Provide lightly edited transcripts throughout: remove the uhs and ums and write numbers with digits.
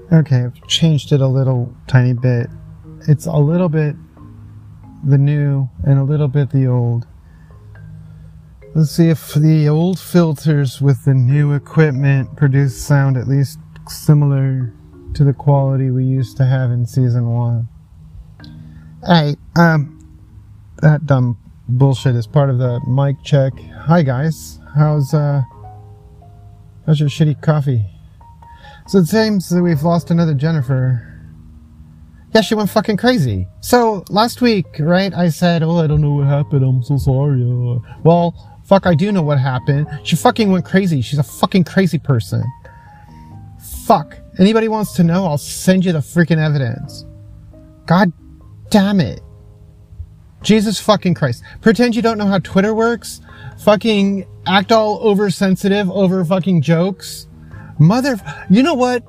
Okay, I've changed it a little tiny bit. It's a little bit the new and a little bit the old. Let's see if the old filters with the new equipment produce sound at least similar to the quality we used to have in season 1. Hey, that dumb bullshit is part of the mic check. Hi guys, how's your shitty coffee? So it seems that we've lost another Jennifer. Yeah, she went fucking crazy. So last week, right, I said, oh, I don't know what happened, I'm so sorry. Well, fuck, I do know what happened. She fucking went crazy. She's a fucking crazy person. Fuck. Anybody wants to know, I'll send you the freaking evidence. God damn it. Jesus fucking Christ. Pretend you don't know how Twitter works. Fucking act all oversensitive over fucking jokes. You know what?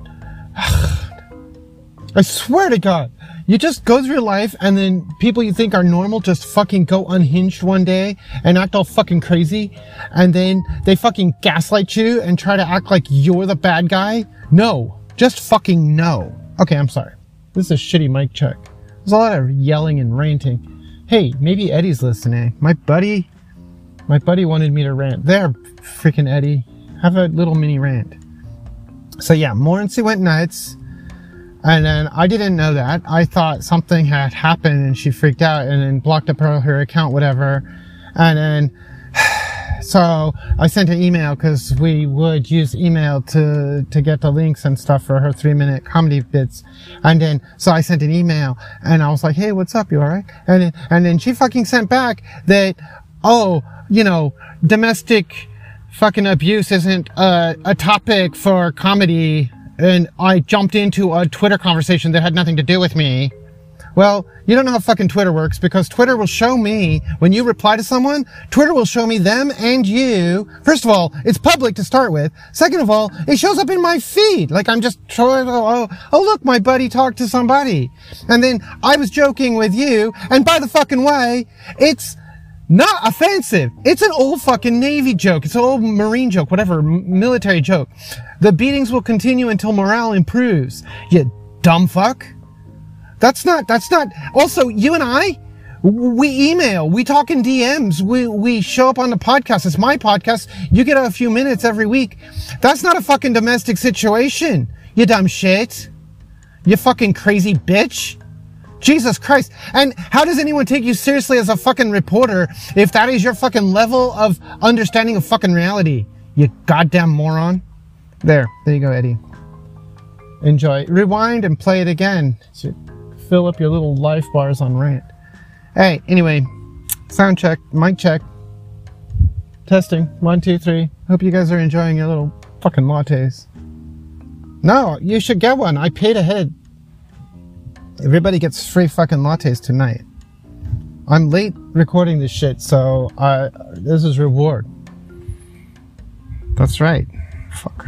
I swear to God. You just go through life and then people you think are normal just fucking go unhinged one day and act all fucking crazy. And then they fucking gaslight you and try to act like you're the bad guy. No. Just fucking no. Okay, I'm sorry. This is a shitty mic check. There's a lot of yelling and ranting. Hey, maybe Eddie's listening. My buddy wanted me to rant. There, freaking Eddie. Have a little mini rant. So yeah, Morency went nuts. And then I didn't know that. I thought something had happened and she freaked out and then blocked up her account, whatever. And then, so I sent an email because we would use email to get the links and stuff for her 3-minute comedy bits. And then, so I sent an email and I was like, hey, what's up? You all right? And then she fucking sent back that, oh, you know, domestic fucking abuse isn't a topic for comedy. And I jumped into a Twitter conversation that had nothing to do with me. Well, you don't know how fucking Twitter works because Twitter will show me, when you reply to someone, Twitter will show me them and you. First of all, it's public to start with. Second of all, it shows up in my feed. Like I'm just trying to, oh look, my buddy talked to somebody. And then I was joking with you. And by the fucking way, it's not offensive. It's an old fucking Navy joke. It's an old Marine joke, whatever, military joke. The beatings will continue until morale improves. You dumb fuck. That's not, also, you and I, we email, we talk in DMs, we show up on the podcast. It's my podcast. You get a few minutes every week. That's not a fucking domestic situation. You dumb shit. You fucking crazy bitch. Jesus Christ. And how does anyone take you seriously as a fucking reporter if that is your fucking level of understanding of fucking reality? You goddamn moron. There you go, Eddie. Enjoy. Rewind and play it again. So fill up your little life bars on rant. Hey, anyway, sound check, mic check. Testing. 1, 2, 3. Hope you guys are enjoying your little fucking lattes. No, you should get one. I paid ahead. Everybody gets free fucking lattes tonight. I'm late recording this shit, so this is reward. That's right. Fuck.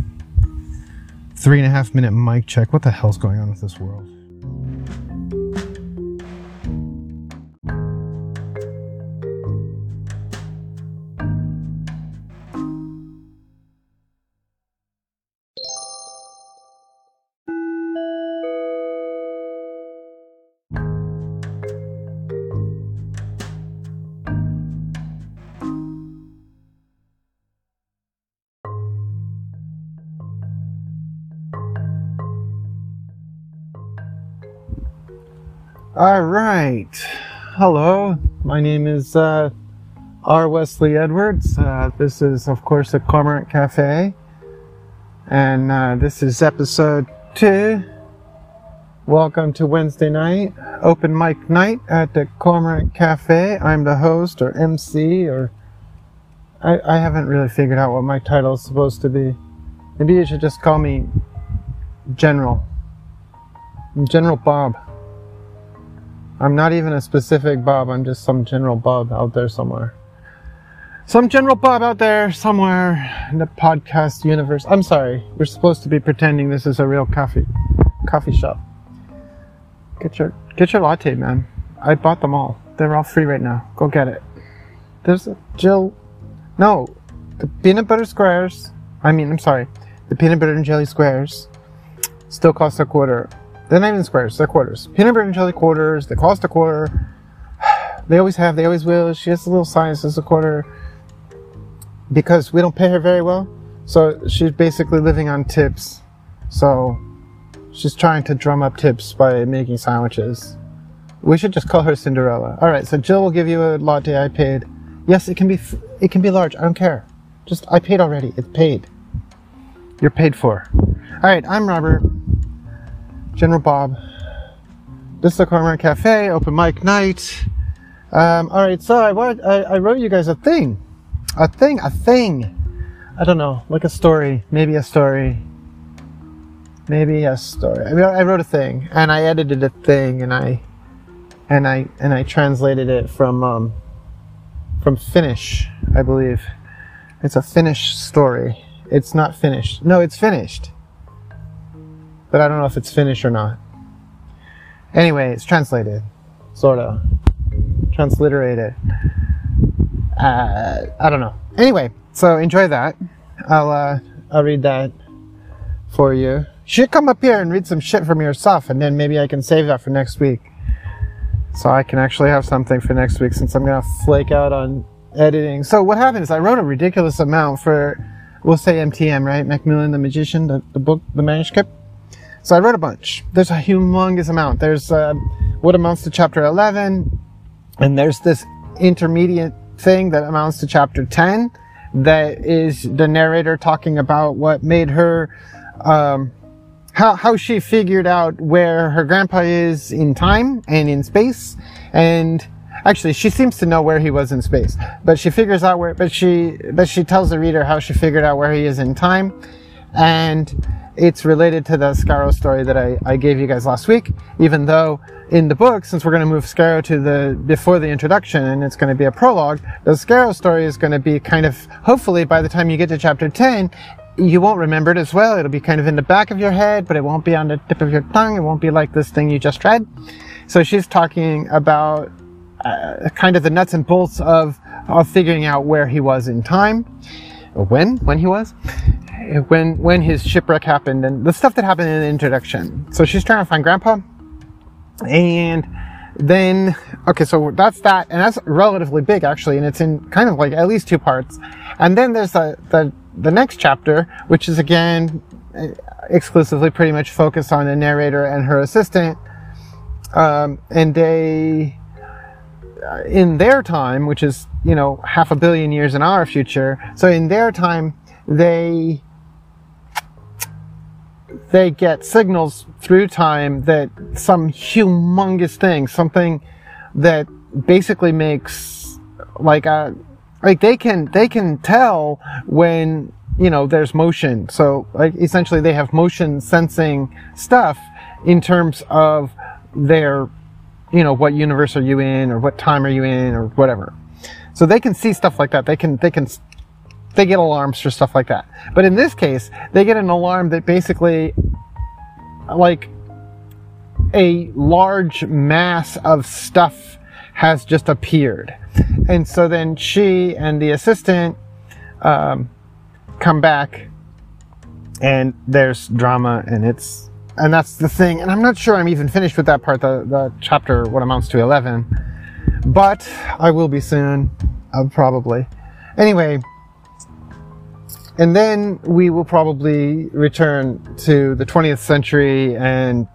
3.5 minute mic check. What the hell's going on with this world? All right. Hello. My name is R. Wesley Edwards. This is, of course, the Cormorant Cafe. And this is episode 2. Welcome to Wednesday night, open mic night at the Cormorant Cafe. I'm the host or MC or... I haven't really figured out what my title is supposed to be. Maybe you should just call me General. General Bob. I'm not even a specific Bob, I'm just some General Bob out there somewhere. Some General Bob out there somewhere in the podcast universe. I'm sorry, we're supposed to be pretending this is a real coffee shop. Get your latte, man. I bought them all. They're all free right now. Go get it. There's a Jill. No, the peanut butter squares. I'm sorry. The peanut butter and jelly squares Still cost a quarter. They're not even squares, they're quarters. Peanut butter and jelly quarters, they cost a quarter. They always have, they always will. She has a little sign that says a quarter because we don't pay her very well. So she's basically living on tips. So she's trying to drum up tips by making sandwiches. We should just call her Cinderella. All right, so Jill will give you a latte. I paid. Yes, it can be large. I don't care. Just, I paid already. It's paid. You're paid for. All right, I'm Robert. General Bob. This is the Cormorant Cafe, open mic night. All right, so I wrote you guys a thing. A thing. I don't know, like a story, maybe a story. I mean, I wrote a thing, and I edited a thing, and I translated it from Finnish, I believe. It's a Finnish story. It's not finished. No, it's finished. But I don't know if it's Finnish or not. Anyway, it's translated. Sorta. Transliterated. I don't know. Anyway, so enjoy that. I'll read that for you. You should come up here and read some shit from yourself, and then maybe I can save that for next week. So I can actually have something for next week, since I'm gonna flake out on editing. So what happened is I wrote a ridiculous amount for, we'll say MTM, right? Macmillan the Magician, the book, the manuscript. So I wrote a bunch. There's a humongous amount. There's what amounts to chapter 11, and there's this intermediate thing that amounts to chapter 10, that is the narrator talking about what made her, how she figured out where her grandpa is in time and in space. And actually, she seems to know where he was in space, but she figures out where, but she tells the reader how she figured out where he is in time. And it's related to the Scarrow story that I gave you guys last week, even though in the book, since we're going to move Scarrow to before the introduction, and it's going to be a prologue, the Scarrow story is going to be kind of, hopefully by the time you get to chapter 10, you won't remember it as well. It'll be kind of in the back of your head, but it won't be on the tip of your tongue. It won't be like this thing you just read. So she's talking about kind of the nuts and bolts of figuring out where he was in time, when he was, when his shipwreck happened, and the stuff that happened in the introduction. So she's trying to find Grandpa, and then, okay, so that's that, and that's relatively big actually, and it's in kind of like at least 2 parts. And then there's the next chapter, which is again exclusively pretty much focused on the narrator and her assistant, and they, in their time, which is, 500 million years in our future, so in their time, they get signals through time that some humongous thing, something that basically makes they can tell when, there's motion. So essentially they have motion sensing stuff in terms of their, what universe are you in, or what time are you in, or whatever. So they can see stuff like that. They get alarms for stuff like that. But in this case, they get an alarm that basically, like, a large mass of stuff has just appeared. And so then she and the assistant come back, and there's drama, and that's the thing. And I'm not sure I'm even finished with that part, the chapter, what amounts to 11. But I will be soon, probably. Anyway, and then we will probably return to the 20th century and,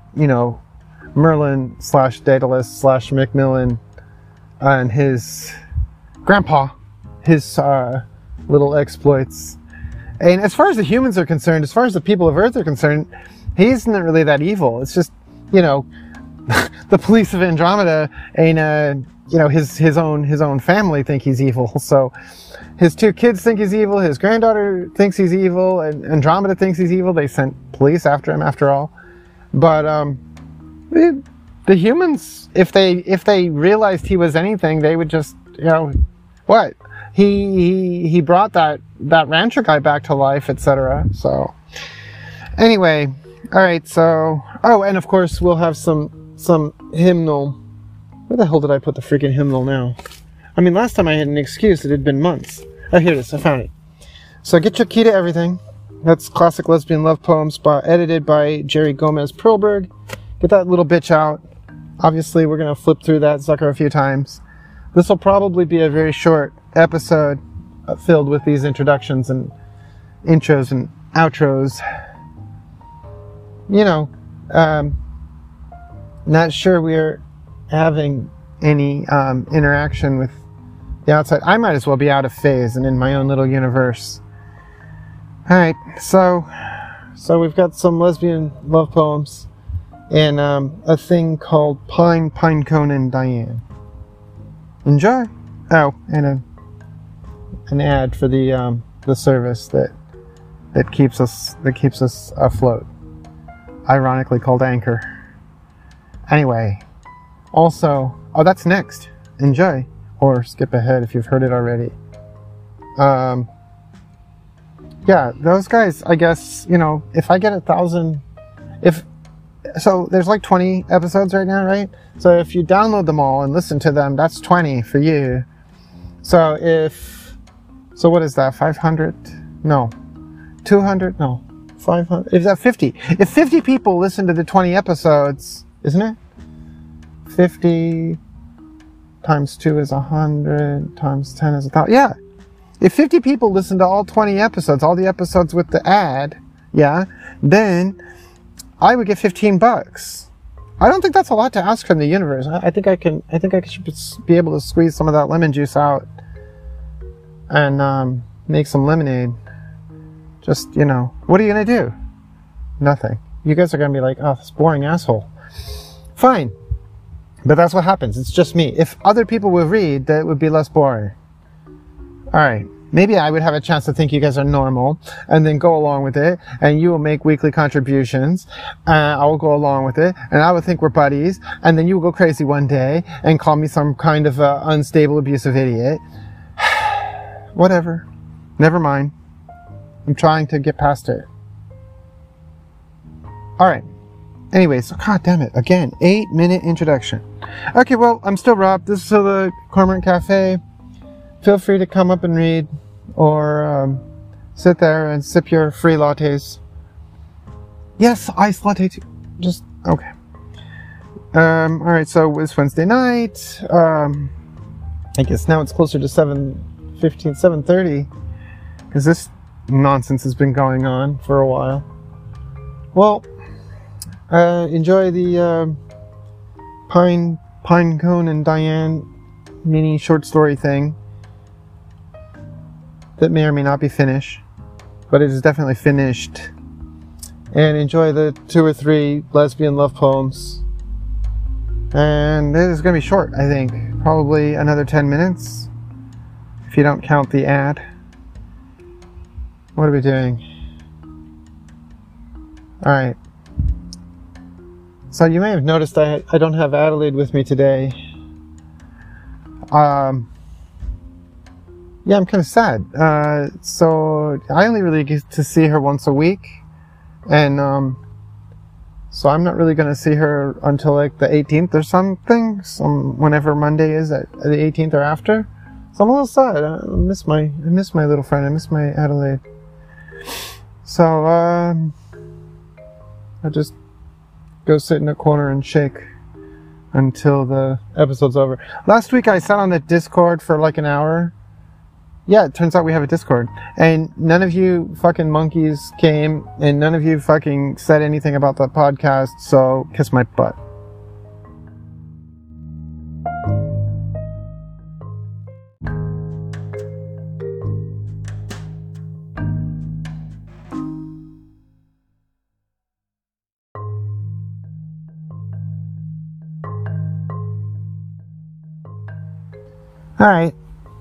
Merlin / Daedalus / Macmillan and his grandpa, his little exploits. And as far as the humans are concerned, as far as the people of Earth are concerned, he isn't really that evil. It's just, the police of Andromeda ain't, his own family think he's evil. So his 2 kids think he's evil. His granddaughter thinks he's evil, and Andromeda thinks he's evil. They sent police after him, after all. But the humans, if they realized he was anything, they would just, what? He brought that rancher guy back to life, etc. So anyway, all right. So and of course we'll have some hymnal. Where the hell did I put the freaking hymnal now? I mean, last time I had an excuse. It had been months. Oh, here it is. I found it. So get your key to everything. That's Classic Lesbian Love Poems, edited by Jerry Gomez Perlberg. Get that little bitch out. Obviously, we're going to flip through that sucker a few times. This will probably be a very short episode filled with these introductions and intros and outros. You know, not sure we're having any interaction with the outside. I might as well be out of phase and in my own little universe. Alright, so we've got some lesbian love poems and a thing called Pinecone and Diane. Enjoy. Oh, and an ad for the service that keeps us afloat. Ironically called Anchor. Anyway, also, oh, that's next. Enjoy, or skip ahead if you've heard it already. Yeah, those guys, I guess, you know, if I get 1,000, so there's like 20 episodes right now, right? So if you download them all and listen to them, that's 20 for you. So what is that, 500? No. 200? No. 500? Is that 50? If 50 people listen to the 20 episodes, isn't it? 50 times 2 is 100, times 10 is 1,000. Yeah. If 50 people listen to all 20 episodes, all the episodes with the ad, yeah, then I would get $15. I don't think that's a lot to ask from the universe. I think I should be able to squeeze some of that lemon juice out and make some lemonade. Just, you know, what are you gonna do? Nothing. You guys are gonna be like, oh, this boring asshole. Fine. But that's what happens. It's just me. If other people would read, that would be less boring. Alright, maybe I would have a chance to think you guys are normal and then go along with it, and you will make weekly contributions. I will go along with it, and I would think we're buddies, and then you will go crazy one day and call me some kind of unstable, abusive idiot. Whatever. Never mind. I'm trying to get past it. Alright. Anyways, god damn it. Again, 8-minute introduction. Okay, well, I'm still Rob. This is the Cormorant Cafe. Feel free to come up and read, or sit there and sip your free lattes. Yes, iced latte too. Just, okay. Alright, so it's Wednesday night. I guess now it's closer to 7:15, 7:30, because this nonsense has been going on for a while. Well, enjoy the Pinecone and Diane mini short story thing that may or may not be finished, but it is definitely finished. And enjoy the 2 or 3 lesbian love poems. And it is going to be short, I think. Probably another 10 minutes, if you don't count the ad. What are we doing? Alright. So you may have noticed I don't have Adelaide with me today. Yeah, I'm kind of sad. So I only really get to see her once a week, and so I'm not really going to see her until like the 18th or something, whenever Monday is, at the 18th or after. So I'm a little sad. I miss my little friend. I miss my Adelaide. So I just go sit in a corner and shake until the episode's over. Last week I sat on the Discord for like an hour. Yeah, it turns out we have a Discord. And none of you fucking monkeys came, and none of you fucking said anything about the podcast, so kiss my butt. Alright.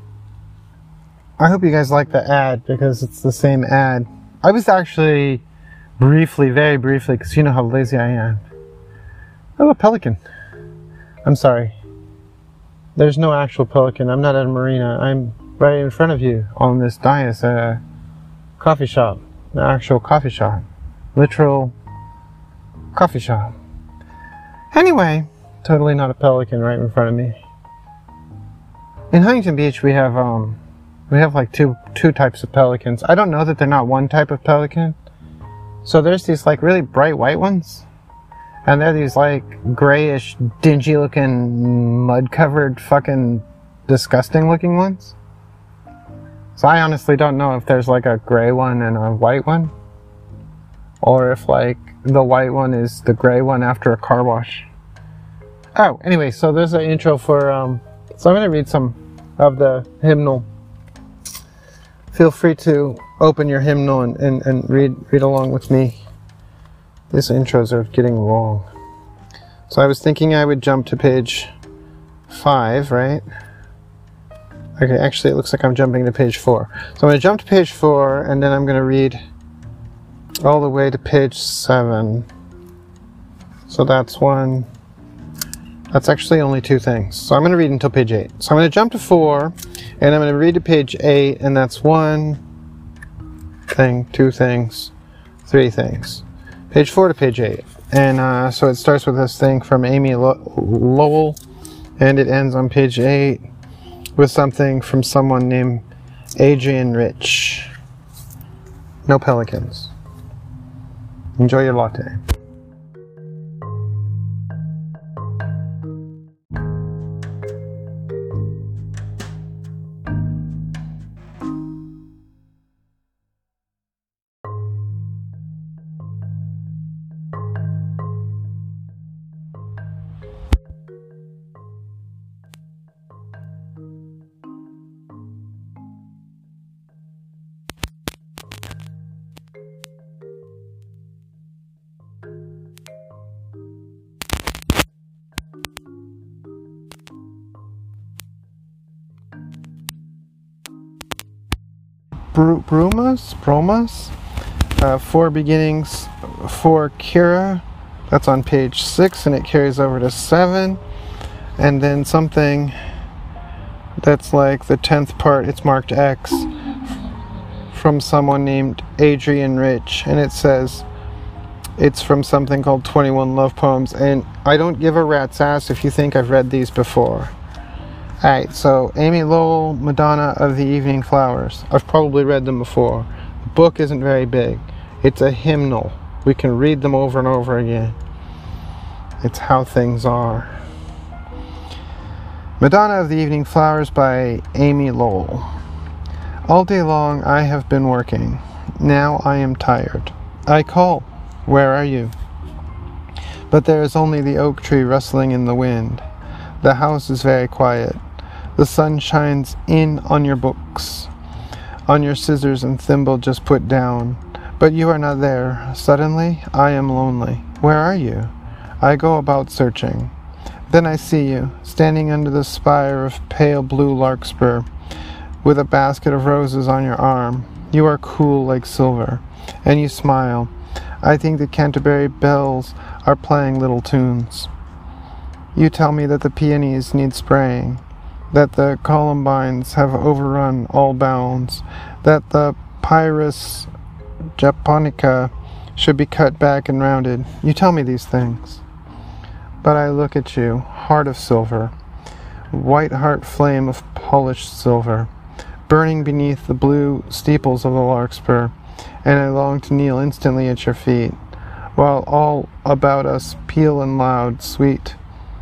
I hope you guys like the ad, because it's the same ad. I was actually very briefly, because you know how lazy I am. Oh, a pelican. I'm sorry. There's no actual pelican. I'm not at a marina. I'm right in front of you on this dais at a coffee shop. An actual coffee shop. Literal coffee shop. Anyway, totally not a pelican right in front of me. In Huntington Beach, we have We have like two types of pelicans. I don't know that they're not one type of pelican. So there's these like really bright white ones. And they're these like grayish, dingy looking, mud covered fucking disgusting looking ones. So I honestly don't know if there's like a gray one and a white one. Or if like the white one is the gray one after a car wash. Oh, anyway, so there's an intro for, so I'm going to read some of the hymnal. Feel free to open your hymnal and read along with me. These intros are getting long. So I was thinking I would jump to page 5, right? Okay, actually it looks like I'm jumping to page 4. So I'm going to jump to page 4 and then I'm going to read all the way to page 7. So that's one. That's actually only 2 things. So I'm going to read until page 8. So I'm going to jump to 4, and I'm going to read to page 8, and that's 1 thing, 2 things, 3 things. Page 4 to page 8. And so it starts with this thing from Amy Lowell, and it ends on page 8 with something from someone named Adrienne Rich. No pelicans. Enjoy your latte. Bromas, 4 beginnings for Kira. That's on page 6, and it carries over to 7. And then something that's like the 10th part, it's marked X, from someone named Adrienne Rich, and it says it's from something called 21 Love Poems. And I don't give a rat's ass if you think I've read these before. Alright, so Amy Lowell, Madonna of the Evening Flowers. I've probably read them before. The book isn't very big. It's a hymnal. We can read them over and over again. It's how things are. Madonna of the Evening Flowers by Amy Lowell. All day long I have been working. Now I am tired. I call. Where are you? But there is only the oak tree rustling in the wind. The house is very quiet. The sun shines in on your books, on your scissors and thimble just put down. But you are not there. Suddenly, I am lonely. Where are you? I go about searching. Then I see you, standing under the spire of pale blue larkspur, with a basket of roses on your arm. You are cool like silver, and you smile. I think the Canterbury bells are playing little tunes. You tell me that the peonies need spraying, that the columbines have overrun all bounds, that the Pyrus japonica should be cut back and rounded. You tell me these things. But I look at you, heart of silver, white heart flame of polished silver, burning beneath the blue steeples of the larkspur, and I long to kneel instantly at your feet, while all about us peal in loud, sweet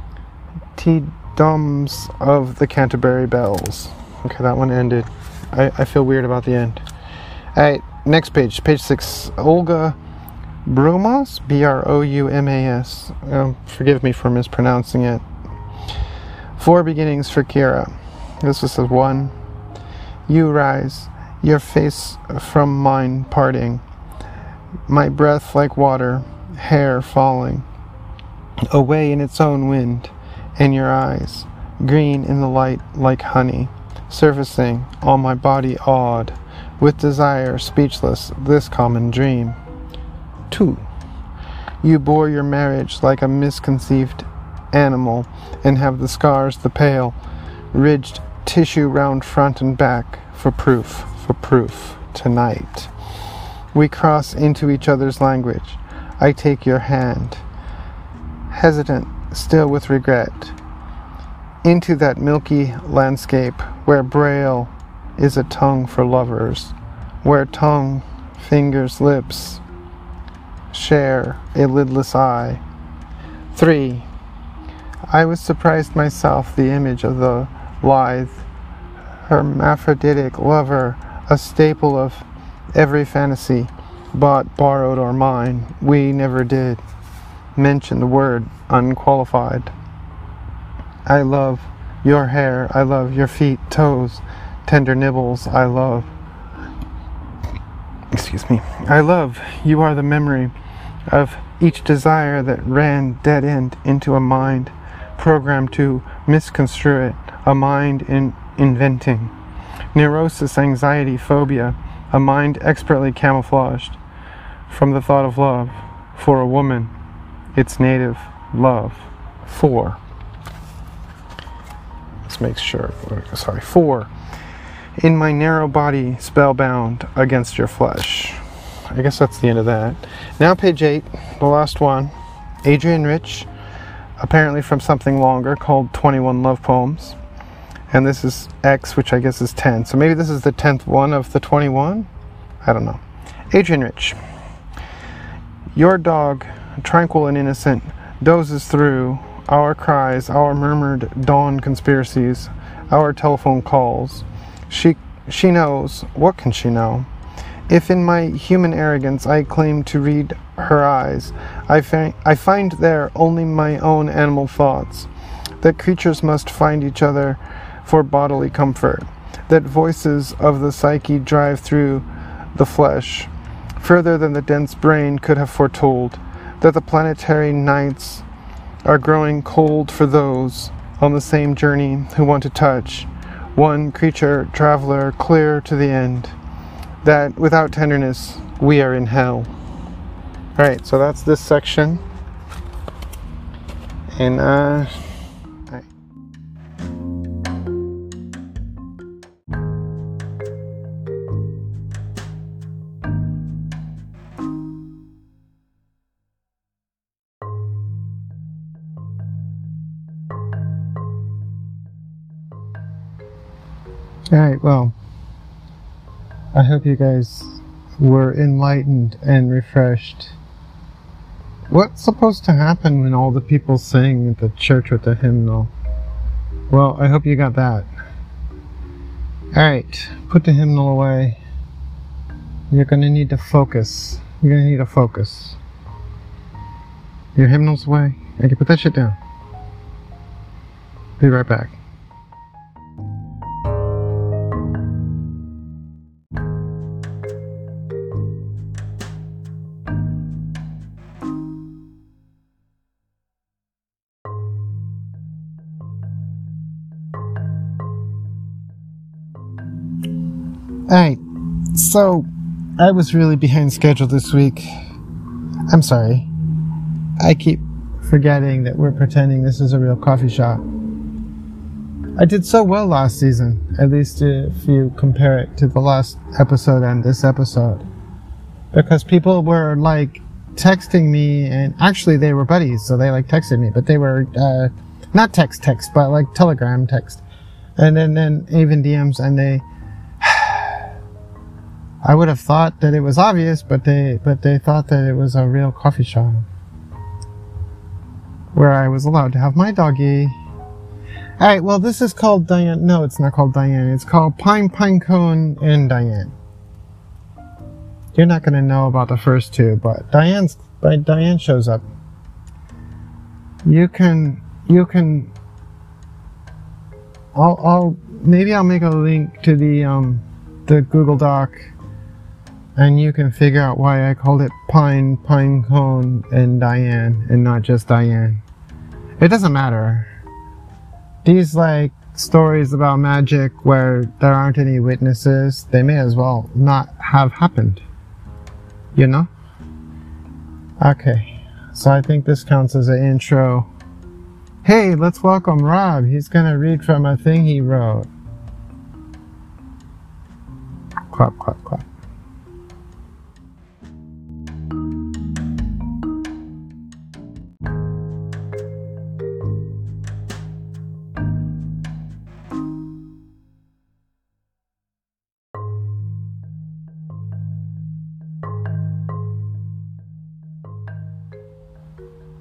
Te-Dums of the Canterbury bells. Okay, that one ended. I feel weird about the end. Alright, next page, page 6. Olga Bromas? B-R-O-U-M-A-S. Forgive me for mispronouncing it. 4 beginnings for Kira. This was 1. You rise, your face from mine parting, my breath like water, hair falling, away in its own wind, and your eyes, green in the light like honey, surfacing, all my body awed, with desire speechless, this common dream. 2. You bore your marriage like a misconceived animal, and have the scars, the pale, ridged tissue round front and back, for proof, tonight. We cross into each other's language. I take your hand, hesitant, still with regret, into that milky landscape where Braille is a tongue for lovers, where tongue, fingers, lips share a lidless eye. 3. I was surprised myself, the image of the lithe, hermaphroditic lover, a staple of every fantasy, bought, borrowed, or mine. We never did mention the word unqualified. I love your hair, I love your feet, toes, tender nibbles, I love. I love, you are the memory of each desire that ran dead end into a mind programmed to misconstrue it, a mind in inventing. Neurosis, anxiety, phobia, a mind expertly camouflaged from the thought of love. For a woman, its native love. 4. Let's make sure. 4. In my narrow body, spellbound against your flesh. I guess that's the end of that. Now page 8, the last one. Adrienne Rich, apparently from something longer called 21 Love Poems. And this is X, which I guess is 10. So maybe this is the 10th one of the 21? I don't know. Adrienne Rich. Your dog, tranquil and innocent, dozes through our cries, our murmured dawn conspiracies, our telephone calls. She knows. What can she know? If in my human arrogance I claim to read her eyes, I find there only my own animal thoughts, that creatures must find each other for bodily comfort, that voices of the psyche drive through the flesh, further than the dense brain could have foretold, that the planetary nights are growing cold for those on the same journey who want to touch, one creature traveler clear to the end, that without tenderness we are in hell. Alright, so that's this section. And alright. Alright, well, I hope you guys were enlightened and refreshed. What's supposed to happen when all the people sing at the church with the hymnal? Well, I hope you got that. Alright, put the hymnal away. You're gonna need to focus. You're gonna need to focus. Your hymnal's away. Okay, put that shit down. Be right back. Alright, so I was really behind schedule this week. I'm sorry. I keep forgetting that we're pretending this is a real coffee shop. I did so well last season, at least if you compare it to the last episode and this episode. Because people were like texting me, and actually they were buddies, so they like texted me, but they were not text, but like Telegram text. And then even DMs, and they I would have thought that it was obvious, but they thought that it was a real coffee shop where I was allowed to have my doggy. Alright, well, this is called Diane. No, it's not called Diane. It's called Pine Cone and Diane. You're not going to know about the first two, but Diane shows up. Maybe I'll make a link to the Google Doc, and you can figure out why I called it Pine Cone and Diane, and not just Diane. It doesn't matter. These like stories about magic where there aren't any witnesses, they may as well not have happened. You know? Okay, so I think this counts as an intro. Hey, let's welcome Rob. He's gonna read from a thing he wrote. Clap, clap, clap.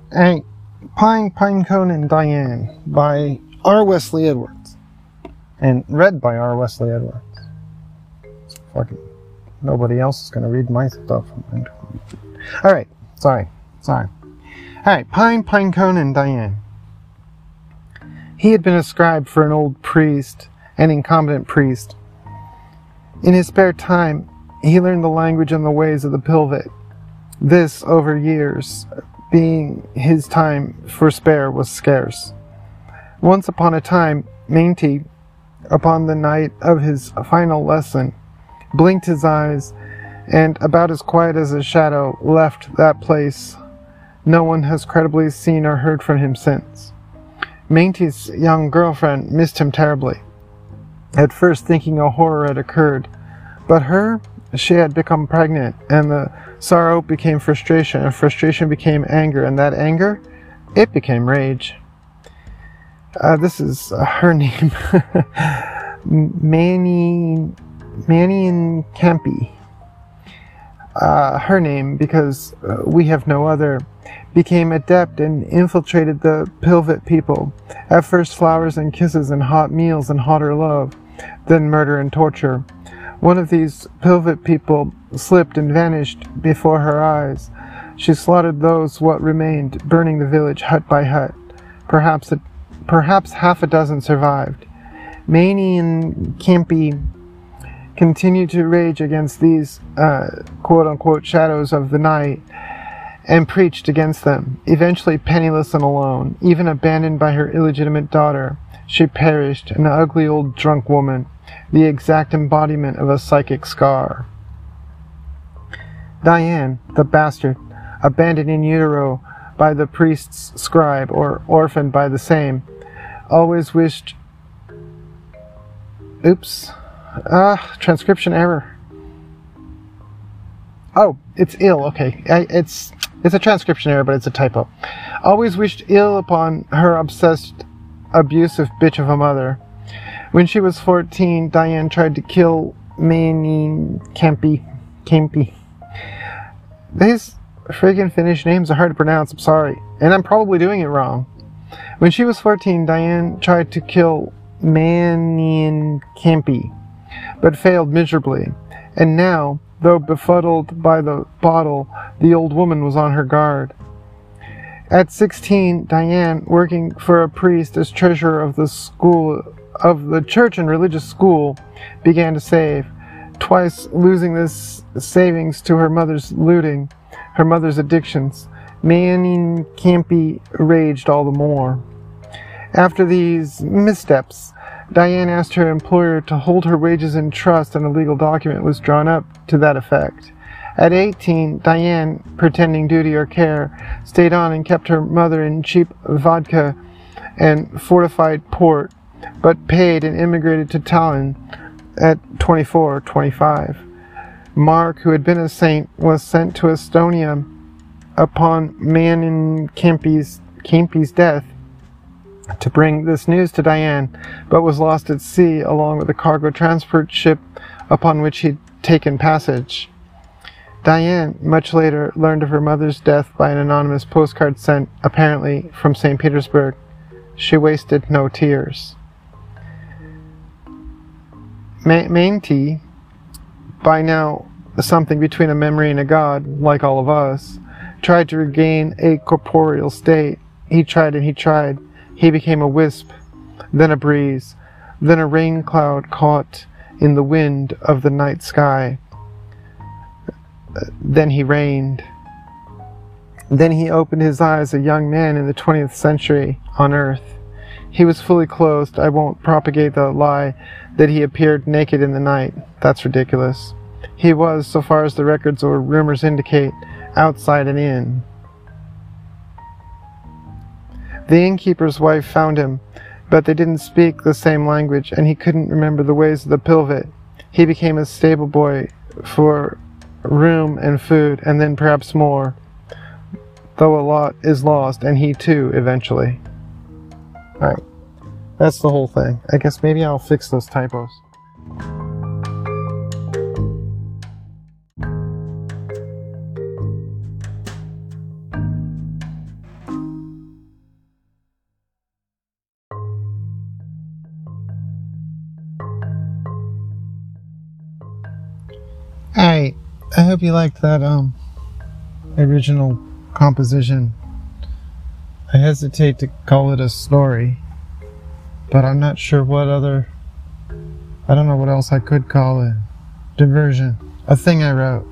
Alright, Pinecone and Diane by R. Wesley Edwards. And read by R. Wesley Edwards. Fucking nobody else is gonna read my stuff. Alright, sorry. Alright, Pinecone and Diane. He had been a scribe for an old priest, an incompetent priest. In his spare time, he learned the language and the ways of the Pilvet. This, over years, being his time for spare was scarce. Once upon a time, Mainty, upon the night of his final lesson, blinked his eyes, and about as quiet as a shadow left that place. No one has credibly seen or heard from him since. Mainty's young girlfriend missed him terribly, at first thinking a horror had occurred, but she had become pregnant, and the sorrow became frustration, and frustration became anger, and that anger, it became rage. This is her name, Mannion Campy. Her name, because we have no other, became adept and infiltrated the Pilvet people. At first flowers and kisses and hot meals and hotter love, then murder and torture. One of these Pilvet people slipped and vanished before her eyes. She slaughtered those what remained, burning the village hut by hut. Perhaps half a dozen survived. Mannion Campy continued to rage against these quote-unquote shadows of the night and preached against them. Eventually penniless and alone, even abandoned by her illegitimate daughter, she perished, an ugly old drunk woman, the exact embodiment of a psychic scar. Diane, the bastard, abandoned in utero by the priest's scribe, or orphaned by the same, always wished... transcription error. Oh, it's ill, okay. It's a transcription error, but it's a typo. Always wished ill upon her obsessed, abusive bitch of a mother. When she was 14, Diane tried to kill Mannion Campy. These friggin' Finnish names are hard to pronounce, I'm sorry. And I'm probably doing it wrong. When she was 14, Diane tried to kill Mannion Campy, but failed miserably. And now, though befuddled by the bottle, the old woman was on her guard. At 16, Diane, working for a priest as treasurer of the church and religious school, began to save, twice losing this savings to her mother's looting, her mother's addictions. Mannion Campy raged all the more. After these missteps, Diane asked her employer to hold her wages in trust, and a legal document was drawn up to that effect. At 18, Diane, pretending duty or care, stayed on and kept her mother in cheap vodka and fortified port, but paid and immigrated to Tallinn at 24 or 25. Mark, who had been a saint, was sent to Estonia upon Mannion Campy's death to bring this news to Diane, but was lost at sea along with a cargo transport ship upon which he'd taken passage. Diane, much later, learned of her mother's death by an anonymous postcard sent, apparently, from St. Petersburg. She wasted no tears. Mainty, by now something between a memory and a god, like all of us, tried to regain a corporeal state. He tried and he tried. He became a wisp, then a breeze, then a rain cloud caught in the wind of the night sky. Then he reigned. Then he opened his eyes, a young man in the 20th century on Earth. He was fully clothed. I won't propagate the lie that he appeared naked in the night. That's ridiculous. He was, so far as the records or rumors indicate, outside and in. The innkeeper's wife found him, but they didn't speak the same language, and he couldn't remember the ways of the Pilvet. He became a stable boy for room and food, and then perhaps more, though a lot is lost, and he too, eventually. Alright, that's the whole thing. I guess maybe I'll fix those typos. hope you liked that original composition. I hesitate to call it a story, but I'm not sure what other, I don't know what else I could call it. Diversion. A thing I wrote.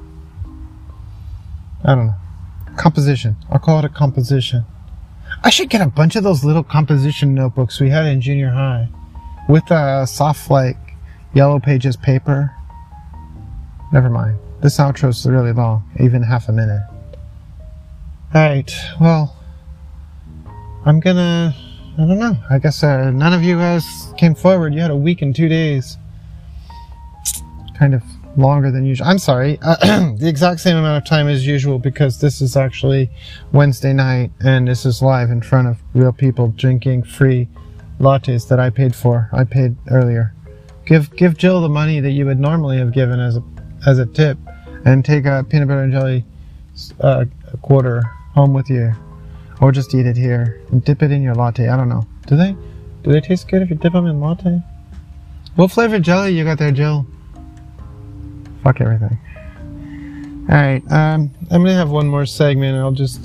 I don't know. Composition. I'll call it a composition. I should get a bunch of those little composition notebooks we had in junior high with soft, like, yellow pages paper. Never mind. This outro's really long, even half a minute. Alright, well, I don't know. I guess none of you guys came forward. You had a week and 2 days. Kind of longer than usual. I'm sorry. The exact same amount of time as usual because this is actually Wednesday night and this is live in front of real people drinking free lattes that I paid for. I paid earlier. Give Jill the money that you would normally have given as a tip and take a peanut butter and jelly a quarter home with you. Or just eat it here and dip it in your latte. I don't know. Do they taste good if you dip them in latte? What flavored jelly you got there, Jill? Fuck everything. Alright, I'm gonna have one more segment. I'll just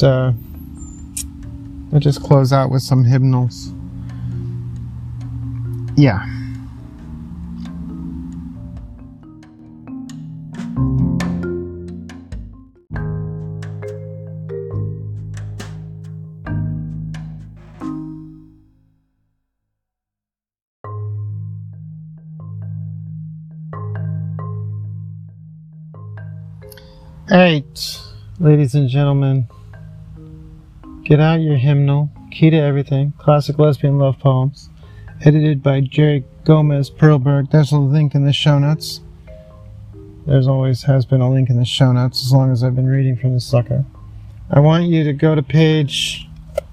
close out with some hymnals. Yeah. Alright, ladies and gentlemen, get out your hymnal, Key to Everything, Classic Lesbian Love Poems, edited by Jerry Gomez Perlberg. There's a link in the show notes. There's always has been a link in the show notes as long as I've been reading from this sucker. I want you to go to page,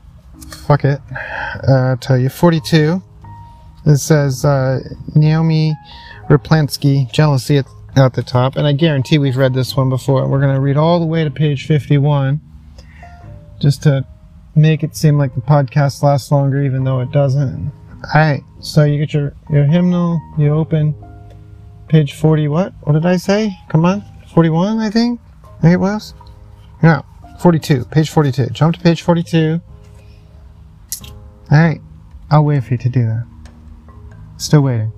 I'll tell you, 42. It says Naomi Raplansky, Jealousy at the top, and I guarantee we've read this one before. We're going to read all the way to page 51 just to make it seem like the podcast lasts longer even though it doesn't. Alright, so you get your hymnal, you open page 40, what did I say? Come on, 41 I think it was? No, 42, page 42. Jump to page 42. Alright, I'll wait for you to do that. Still waiting.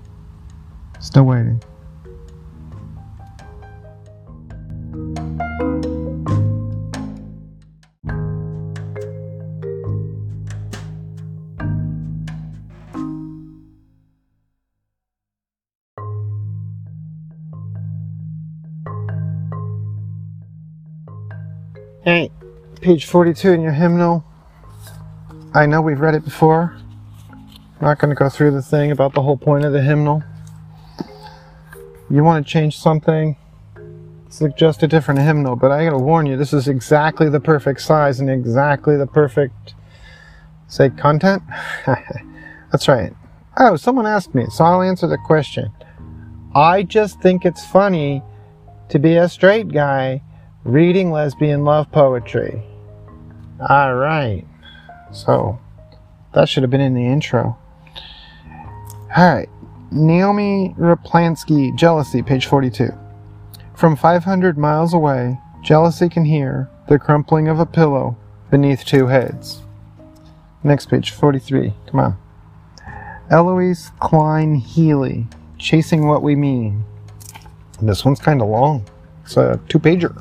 Hey, page 42 in your hymnal. I know we've read it before. I'm not going to go through the thing about the whole point of the hymnal. You want to change something, suggest a different hymnal, but I gotta warn you, this is exactly the perfect size and exactly the perfect, say, content? That's right. Oh, someone asked me, so I'll answer the question. I just think it's funny to be a straight guy reading lesbian love poetry. Alright. So, that should have been in the intro. Alright. Naomi Raplansky, Jealousy, page 42. From 500 miles away, jealousy can hear the crumpling of a pillow beneath two heads. Next page, 43. Come on. Eloise Klein Healy, Chasing What We Mean. This one's kind of long. It's a 2-pager.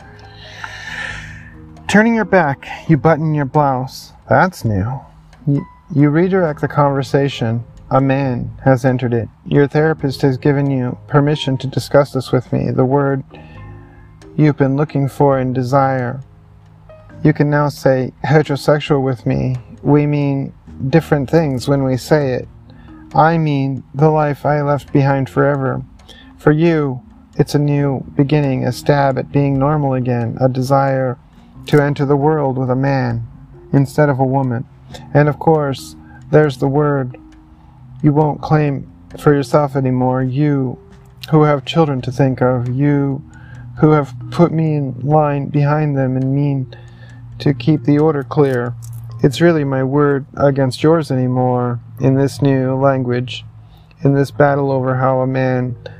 Turning your back, you button your blouse. That's new. You redirect the conversation. A man has entered it. Your therapist has given you permission to discuss this with me. The word you've been looking for in desire. You can now say heterosexual with me. We mean different things when we say it. I mean the life I left behind forever. For you, it's a new beginning, a stab at being normal again, a desire to enter the world with a man instead of a woman. And of course, there's the word you won't claim for yourself anymore. You who have children to think of, you who have put me in line behind them and mean to keep the order clear. It's really my word against yours anymore in this new language, in this battle over how a man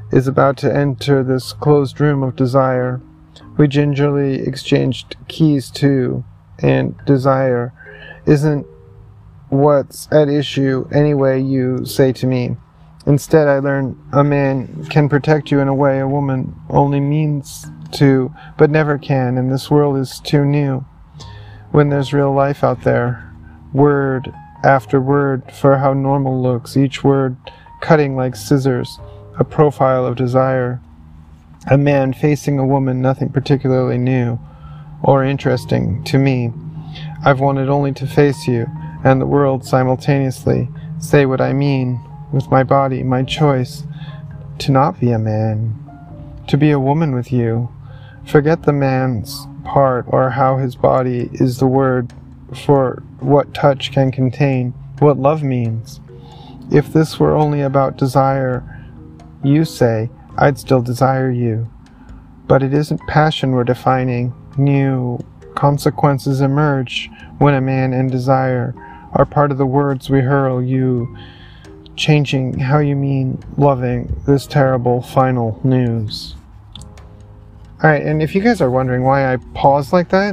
is about to enter this closed room of desire. We gingerly exchanged keys too, and desire isn't what's at issue anyway, you say to me. Instead, I learn a man can protect you in a way a woman only means to, but never can, and this world is too new. When there's real life out there, word after word for how normal looks, each word cutting like scissors, a profile of desire. A man facing a woman, nothing particularly new or interesting to me. I've wanted only to face you and the world simultaneously, say what I mean with my body, my choice, to not be a man, to be a woman with you. Forget the man's part or how his body is the word for what touch can contain, what love means. If this were only about desire, you say, I'd still desire you. But it isn't passion we're defining. New consequences emerge when a man and desire are part of the words we hurl, you changing how you mean loving this terrible final news. Alright, and if you guys are wondering why I pause like that,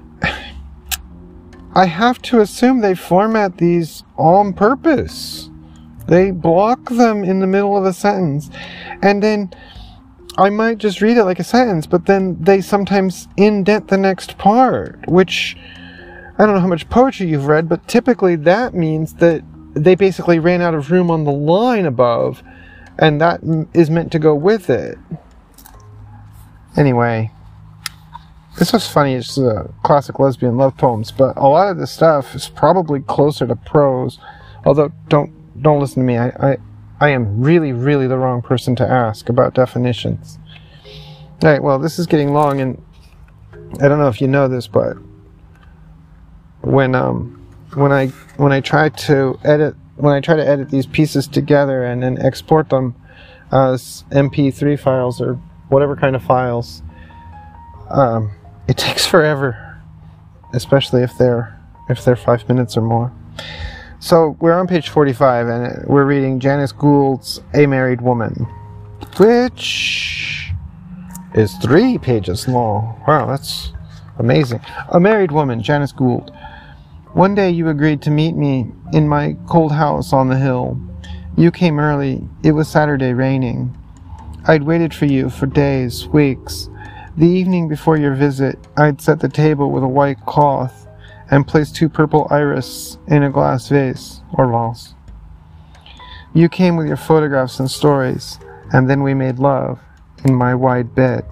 I have to assume they format these on purpose. They block them in the middle of a sentence, and then I might just read it like a sentence, but then they sometimes indent the next part, which, I don't know how much poetry you've read, but typically that means that they basically ran out of room on the line above, and that is meant to go with it. Anyway, this was funny. It's classic lesbian love poems, but a lot of this stuff is probably closer to prose, although don't listen to me. I am really, really the wrong person to ask about definitions. Alright, well, this is getting long, and I don't know if you know this, but when I try to edit these pieces together and then export them as MP3 files or whatever kind of files, it takes forever, especially if they're 5 minutes or more. So we're on page 45, and we're reading Janice Gould's A Married Woman, which is 3 pages long. Wow, that's amazing. A Married Woman, Janice Gould. One day you agreed to meet me in my cold house on the hill. You came early. It was Saturday, raining. I'd waited for you for days, weeks. The evening before your visit, I'd set the table with a white cloth and placed 2 purple iris in a glass vase, or vase. You came with your photographs and stories, and then we made love in my wide bed.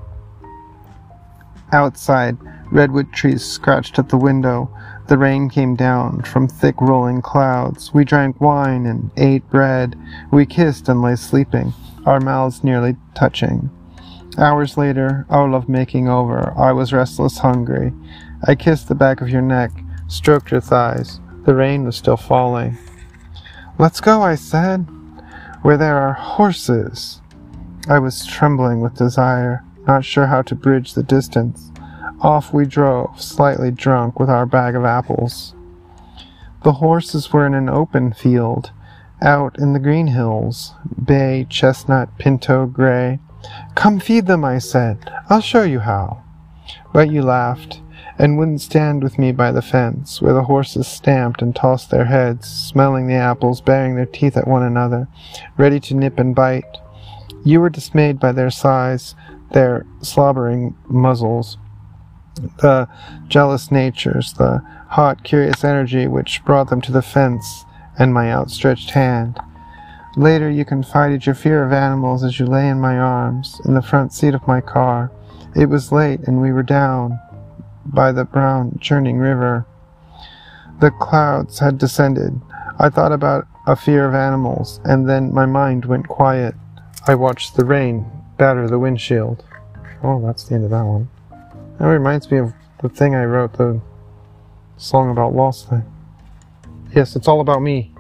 Outside, redwood trees scratched at the window. The rain came down from thick rolling clouds. We drank wine and ate bread. We kissed and lay sleeping, our mouths nearly touching. Hours later, our love-making over, I was restless, hungry. I kissed the back of your neck, stroked your thighs. The rain was still falling. Let's go, I said, where there are horses. I was trembling with desire, not sure how to bridge the distance. Off we drove, slightly drunk, with our bag of apples. The horses were in an open field, out in the green hills, bay, chestnut, pinto, gray. Come feed them, I said. I'll show you how. But you laughed, and wouldn't stand with me by the fence, where the horses stamped and tossed their heads, smelling the apples, baring their teeth at one another, ready to nip and bite. You were dismayed by their size, their slobbering muzzles, the jealous natures, the hot, curious energy which brought them to the fence and my outstretched hand. Later you confided your fear of animals as you lay in my arms, in the front seat of my car. It was late, and we were down by the brown, churning river. The clouds had descended. I thought about a fear of animals, and then my mind went quiet. I watched the rain batter the windshield. Oh, that's the end of that one. That reminds me of the thing I wrote, the song about lost thing. Yes, it's all about me.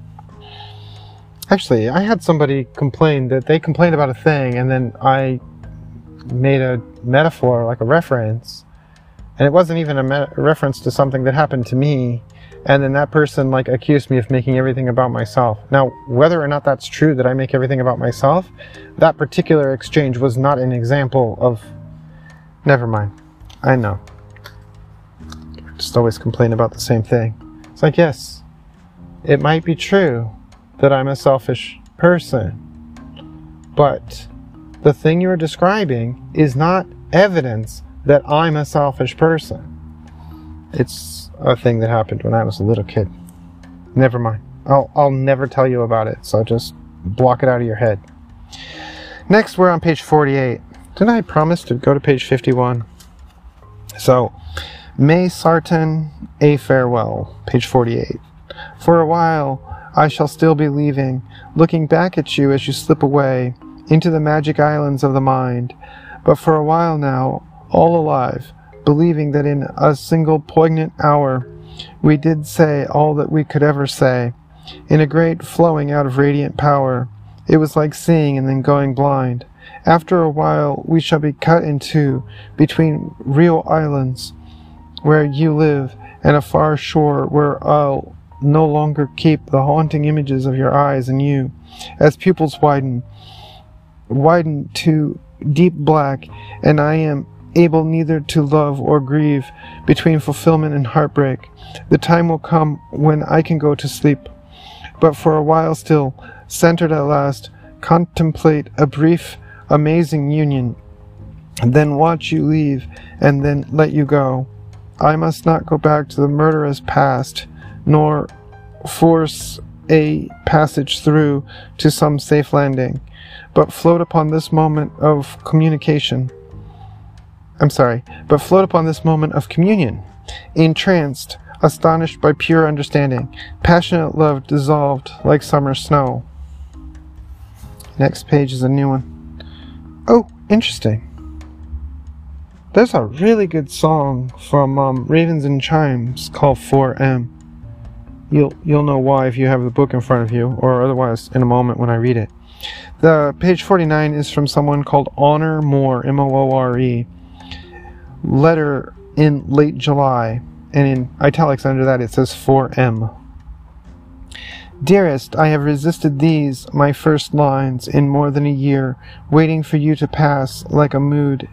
Actually, I had somebody complain that they complained about a thing, and then I made a metaphor, like a reference, And it wasn't even a reference to something that happened to me. And then that person like accused me of making everything about myself. Now, whether or not that's true that I make everything about myself, that particular exchange was not an example of... Never mind. I know. I just always complain about the same thing. It's like, yes, it might be true that I'm a selfish person, but the thing you're describing is not evidence that I'm a selfish person. It's a thing that happened when I was a little kid. Never mind. I'll never tell you about it, so just block it out of your head. Next, we're on page 48. Didn't I promise to go to page 51? So, May Sarton, a farewell, page 48. For a while, I shall still be leaving, looking back at you as you slip away into the magic islands of the mind. But for a while now, all alive, believing that in a single poignant hour we did say all that we could ever say, in a great flowing out of radiant power. It was like seeing and then going blind. After a while we shall be cut in two between real islands where you live and a far shore where I'll no longer keep the haunting images of your eyes and you, as pupils widen to deep black, and I am able neither to love or grieve between fulfillment and heartbreak. The time will come when I can go to sleep, but for a while still, centered at last, contemplate a brief, amazing union, then watch you leave, and then let you go. I must not go back to the murderous past, nor force a passage through to some safe landing, but float upon this moment of communication. But float upon this moment of communion, entranced, astonished by pure understanding, passionate love dissolved like summer snow. Next page is a new one. Oh, interesting. There's a really good song from Ravens and Chimes called 4M. You'll know why if you have the book in front of you, or otherwise in a moment when I read it. The page 49 is from someone called Honor Moore, M-O-O-R-E. Letter in late July, and in italics under that it says 4M. Dearest, I have resisted these, my first lines, in more than a year, waiting for you to pass like a mood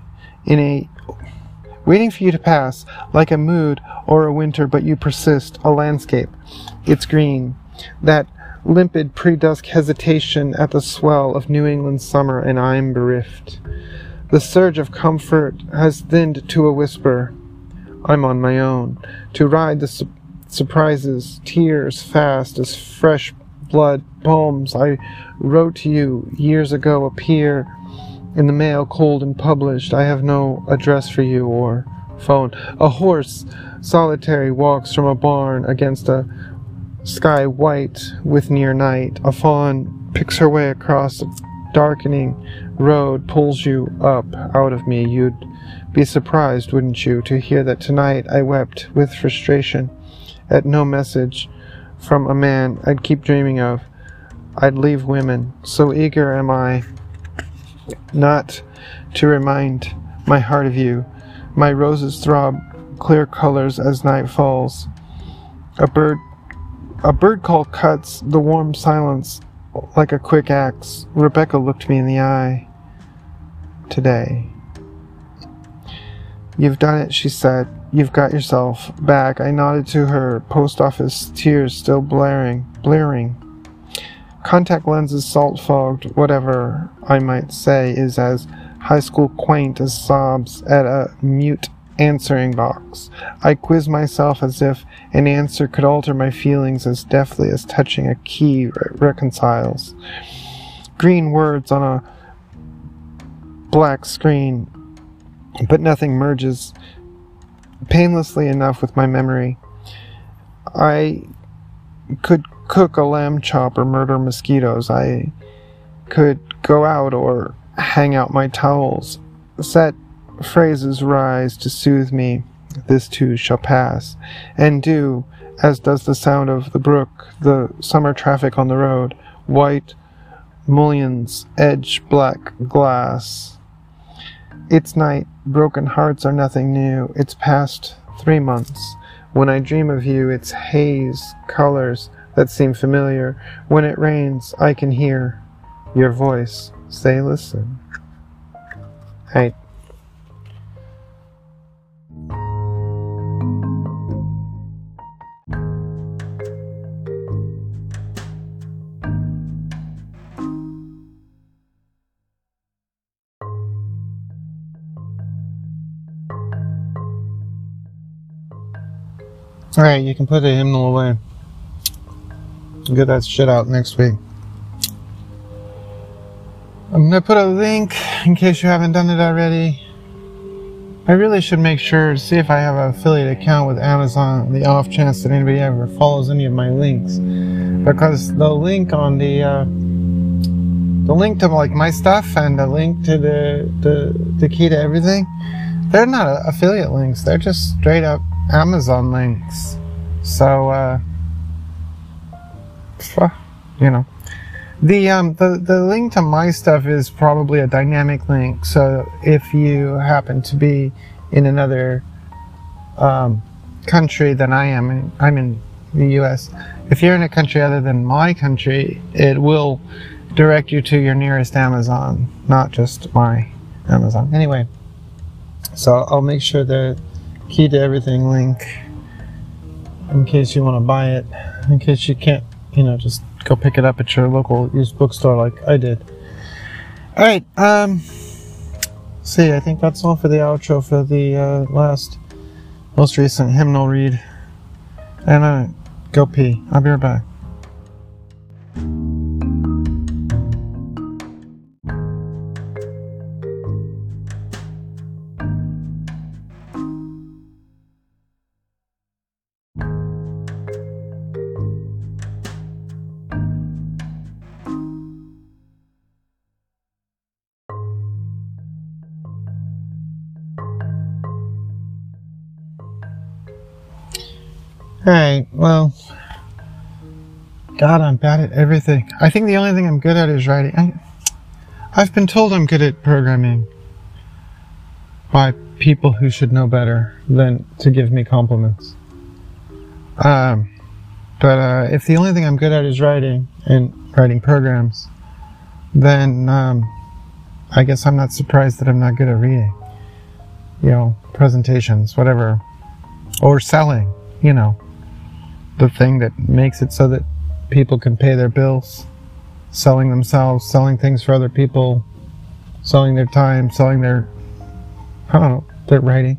or a winter, but you persist, a landscape. It's green. That limpid pre-dusk hesitation at the swell of New England summer, and I'm bereft. The surge of comfort has thinned to a whisper. I'm on my own, to ride the surprises, tears fast as fresh blood. Poems I wrote to you years ago appear in the mail cold and published. I have no address for you or phone. A horse solitary walks from a barn against a sky white with near night. A fawn picks her way across a darkening road, pulls you up out of me. You'd be surprised, wouldn't you, to hear that tonight I wept with frustration at no message from a man I'd keep dreaming of. I'd leave women, so eager am I not to remind my heart of you. My roses throb clear colors as night falls. A bird call cuts the warm silence like a quick axe. Rebecca looked me in the eye today. You've done it, she said. You've got yourself back. I nodded to her, post office tears still blaring. Contact lenses salt-fogged, whatever I might say is as high school quaint as sobs at a mute answering box. I quiz myself as if an answer could alter my feelings as deftly as touching a key reconciles. Green words on a black screen, but nothing merges painlessly enough with my memory. I could cook a lamb chop or murder mosquitoes. I could go out or hang out my towels. Set phrases rise to soothe me. This too shall pass. And do, as does the sound of the brook, the summer traffic on the road. White mullions edge black glass. It's night. broken hearts are nothing new. It's past 3 months. When I dream of you, it's haze, colors that seem familiar. When it rains, I can hear your voice say, listen. Hey. Alright, you can put the hymnal away. Get that shit out next week. I'm gonna put a link in case you haven't done it already. I really should make sure to see if I have an affiliate account with Amazon, the off chance that anybody ever follows any of my links. Because the link on the link to like my stuff and the link to the key to everything, they're not affiliate links, they're just straight up Amazon links. So you know, the link to my stuff is probably a dynamic link. So if you happen to be in another country than I am, I'm in the US. If you're in a country other than my country, it will direct you to your nearest Amazon, not just my Amazon. Anyway, so I'll make sure the key to everything link in case you want to buy it, in case you can't, you know, just go pick it up at your local used bookstore like I did. Alright, see, I think that's all for the outro for the most recent hymnal read. And go pee. I'll be right back. Alright, well, God, I'm bad at everything. I think the only thing I'm good at is writing. I've been told I'm good at programming by people who should know better than to give me compliments. But if the only thing I'm good at is writing and writing programs, then I guess I'm not surprised that I'm not good at reading. You know, presentations, whatever. Or selling, you know. The thing that makes it so that people can pay their bills, selling themselves, selling things for other people, selling their time, selling their, I don't know, their writing.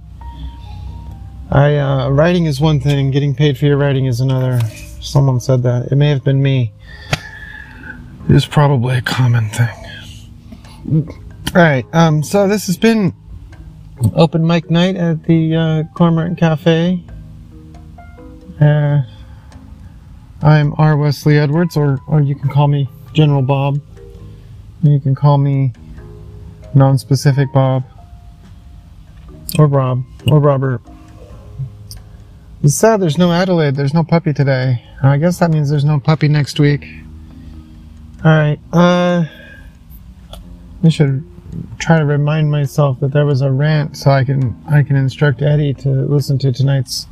Writing is one thing, getting paid for your writing is another. Someone said that. It may have been me. It's probably a common thing. Alright, so this has been open mic night at the Cormorant Cafe. I'm R. Wesley Edwards, or you can call me General Bob. You can call me non-specific Bob. Or Rob. Or Robert. It's sad there's no Adelaide. There's no puppy today. I guess that means there's no puppy next week. Alright, I should try to remind myself that there was a rant so I can instruct Eddie to listen to tonight's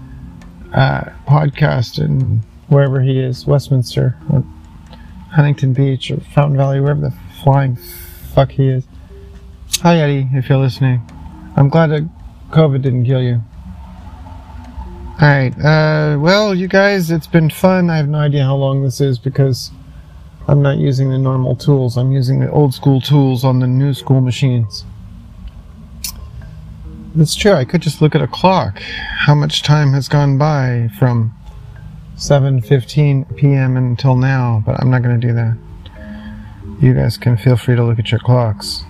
podcast and wherever he is, Westminster or Huntington Beach or Fountain Valley, wherever the flying fuck he is. Hi Eddie, if you're listening. I'm glad that COVID didn't kill you. Alright, well you guys, it's been fun. I have no idea how long this is because I'm not using the normal tools. I'm using the old school tools on the new school machines. It's true, I could just look at a clock. How much time has gone by from 7:15 p.m. until now, but I'm not going to do that. You guys can feel free to look at your clocks.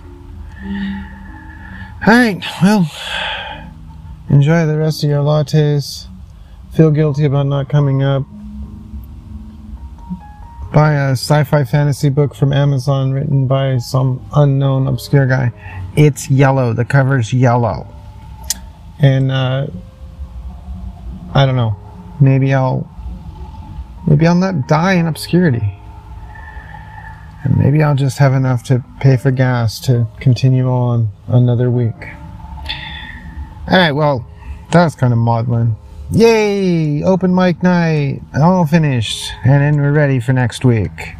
Alright, well, enjoy the rest of your lattes. Feel guilty about not coming up. Buy a sci-fi fantasy book from Amazon written by some unknown obscure guy. It's yellow, the cover's yellow. And I don't know, maybe I'll not die in obscurity. And maybe I'll just have enough to pay for gas to continue on another week. Alright, well, that was kind of maudlin. Yay! Open mic night! All finished. And then we're ready for next week.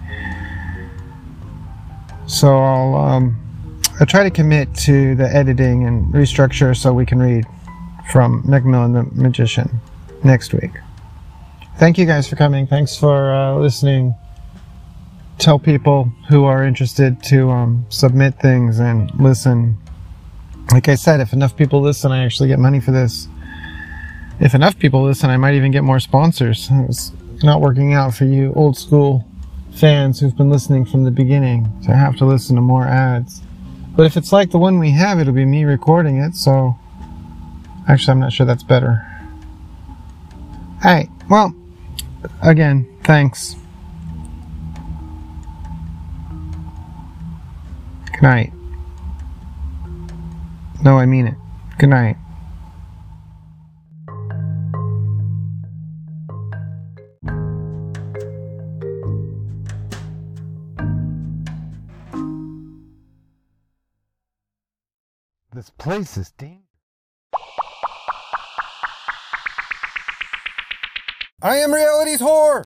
So I'll try to commit to the editing and restructure so we can read from Macmillan the Magician next week. Thank you guys for coming. Thanks for listening. Tell people who are interested to submit things and listen. Like I said, if enough people listen, I actually get money for this. If enough people listen, I might even get more sponsors. It's not working out for you old school fans who've been listening from the beginning, so I have to listen to more ads. But if it's like the one we have, it'll be me recording it, so actually I'm not sure that's better. Alright, well, again, thanks. Good night. No, I mean it. Good night. This place is dangerous. I am reality's whore!